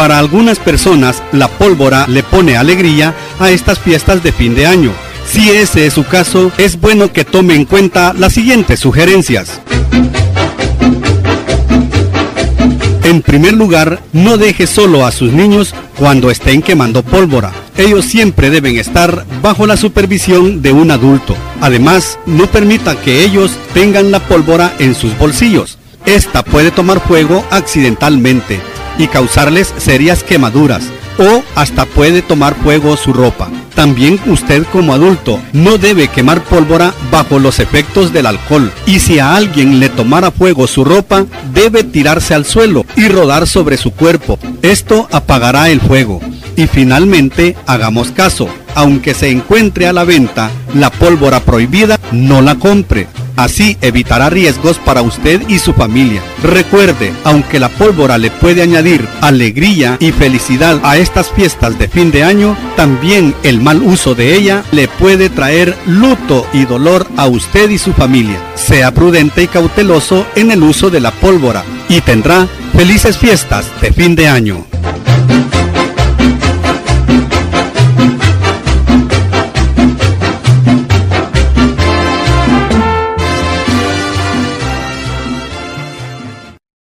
Para algunas personas, la pólvora le pone alegría a estas fiestas de fin de año. Si ese es su caso, es bueno que tome en cuenta las siguientes sugerencias. En primer lugar, no deje solo a sus niños cuando estén quemando pólvora. Ellos siempre deben estar bajo la supervisión de un adulto. Además, no permita que ellos tengan la pólvora en sus bolsillos. Esta puede tomar fuego accidentalmente y causarles serias quemaduras, o hasta puede tomar fuego su ropa. También usted como adulto no debe quemar pólvora bajo los efectos del alcohol, y si a alguien le tomara fuego su ropa, debe tirarse al suelo y rodar sobre su cuerpo. Esto apagará el fuego. Y finalmente, hagamos caso, aunque se encuentre a la venta la pólvora prohibida, no la compre. Así evitará riesgos para usted y su familia. Recuerde, aunque la pólvora le puede añadir alegría y felicidad a estas fiestas de fin de año, también el mal uso de ella le puede traer luto y dolor a usted y su familia. Sea prudente y cauteloso en el uso de la pólvora y tendrá felices fiestas de fin de año.